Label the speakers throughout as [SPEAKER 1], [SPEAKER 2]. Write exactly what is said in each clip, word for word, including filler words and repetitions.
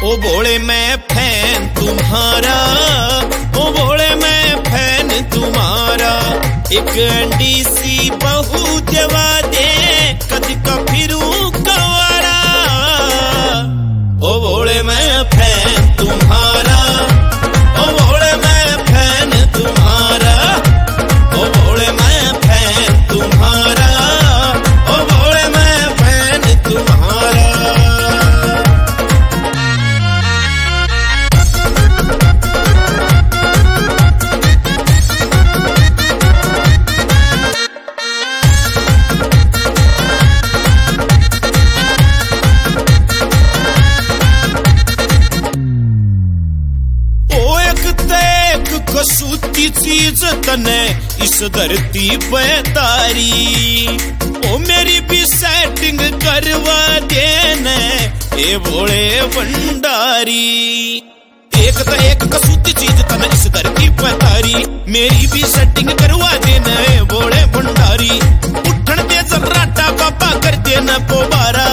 [SPEAKER 1] ओ बोले मैं फैन तुम्हारा, ओ बोले मैं फैन तुम्हारा, एक अंडी सी बहू जवा दे कद का फिरूं कवारा। ओ बोले मैं फैन तुम्हारा, ओ बोले मैं फैन तुम्हारा, ओ बोले मैं फैन तुम्हारा, ओ बोले मैं फैन तुम्हारा। कसूती चीज तने इस धरती पे तारी, ओ मेरी भी सेटिंग करवा देने ए भोले भंडारी। एक तो एक कसूती चीज तने इस धरती पे तारी, मेरी भी सेटिंग करवा देने ए भोले भंडारी। उठन दे जर्राटा बाबा कर देना पोबारा,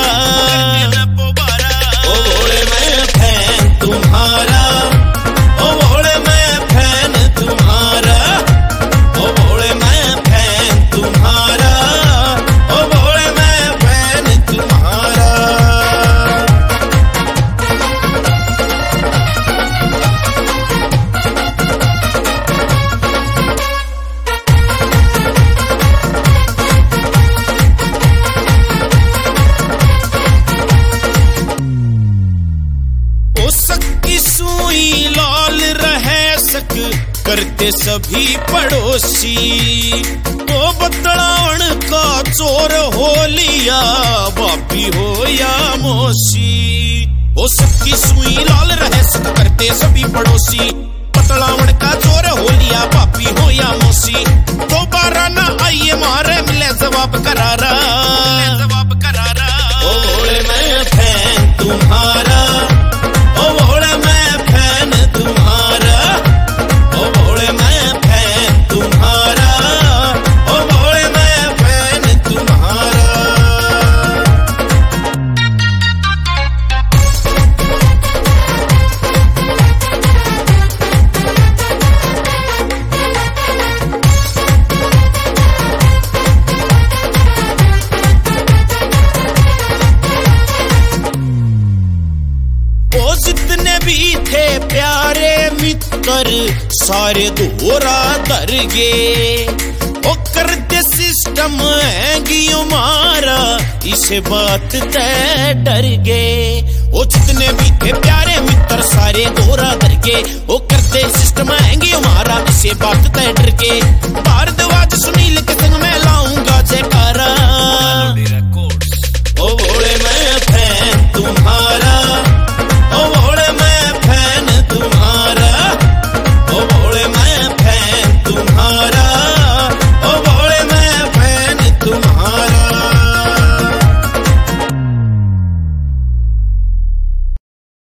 [SPEAKER 1] ओ भोले मैं फैन तुम्हारा, ओ भोले मैं फैन तुम्हारा, ओ भोले मैं फैन तुम्हारा, ओ भोले मैं फैन तुम्हारा। ओ सक्की सुई लाल रहे सक करते सभी पड़ोसी, ओ बतलावन का चोर हो लिया बापी हो या मोसी। ओ सबकी सुई लाल रहे सक करते सभी पड़ोसी, बतलावन का चोर हो लिया बापी हो या मोसी। दोबारा ना आइए मारे मिले जवाब करारा, जवाब करारा। ओ भोले मैं फैन तुम्हारा, ओ भोले मैं फैन तुम्हारा, ओ भोले मैं फैन तुम्हारा, ओ भोले मैं फैन तुम्हारा। ओ जितने भी थे प्यारे मित्र सारे दोरा दर गे, ओ करते सिस्टम हैंगियो मारा इसे बात तय डर गे। ओ जितने भी थे प्यारे मित्र सारे दोरा दर गे, ओ करते सिस्टम हैंगियो मारा इसे बात तय डर गे। भारद्वाज सुनील